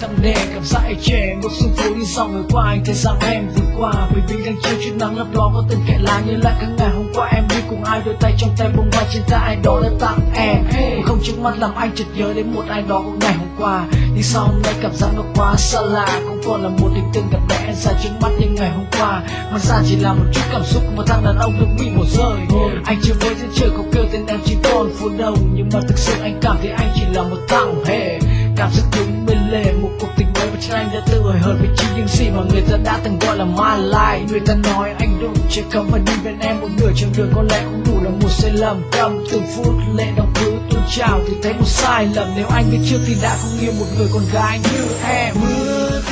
thằng đè cảm giác ấy trẻ một xung phố đi sau người qua anh thấy rằng em vượt qua bởi vì đang chiếu chút nắng lấp ló có từng kẻ lá nhớ lại các ngày hôm qua em đi cùng ai đôi tay trong tay bông hoa trên tay ai đó đã tặng em một không trước mắt làm anh chợt nhớ đến một ai đó của ngày hôm qua nhưng sau hôm nay cảm giác nó quá xa lạ không còn là một tình từng gặp lẽ ra trước mắt như ngày hôm qua mà ra chỉ là một chút cảm xúc của một thằng đàn ông được bị bỏ rơi anh chưa với dưới trời có kêu tên em chỉ còn phố đông nhưng mà thực sự anh cảm thấy anh chỉ là một thằng hề cảm giác đúng bên lề một cuộc tình mới và trên anh đã tự hỏi hợt với chính những gì mà người ta đã từng gọi là my life người ta nói anh đúng chỉ cần phải đi bên em một nửa chặng đường có lẽ cũng đủ là một sai lầm cầm từng phút lệ đong cứ tuôn trào thì thấy một sai lầm nếu anh biết trước thì đã không yêu một người con gái như em. Mưa